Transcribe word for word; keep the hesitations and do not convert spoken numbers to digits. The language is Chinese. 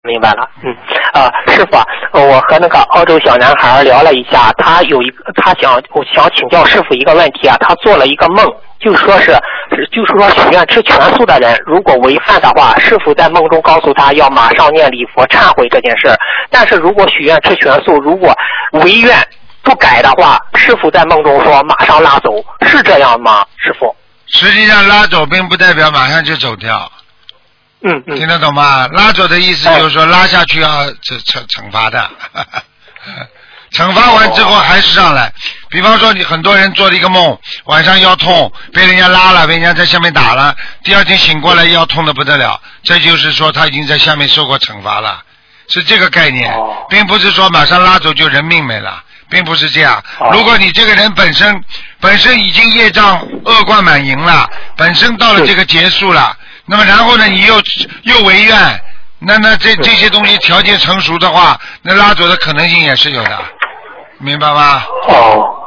明白了，嗯，啊、呃，师傅，呃我和那个澳洲小男孩聊了一下，他有一个，他想，我想请教师傅一个问题啊，他做了一个梦，就说是，就是说许愿吃全素的人，如果违犯的话，师傅在梦中告诉他要马上念礼佛忏悔这件事，但是如果许愿吃全素，如果违愿不改的话，师傅在梦中说马上拉走，是这样吗，师傅？ 实际上拉走并不代表马上就走掉。 嗯嗯， 听得懂吗？拉走的意思就是说拉下去要惩惩惩罚的，惩罚完之后还是上来。比方说你很多人做了一个梦，晚上腰痛，被人家拉了，被人家在下面打了，第二天醒过来腰痛的不得了，这就是说他已经在下面受过惩罚了，是这个概念，并不是说马上拉走就人命没了。并不是这样，如果你这个人本身本身已经业障恶贯满盈了，本身到了这个结束了，那么然后呢你又又违愿，那那这这些东西条件成熟的话，那拉走的可能性也是有的，明白吗？ 哦。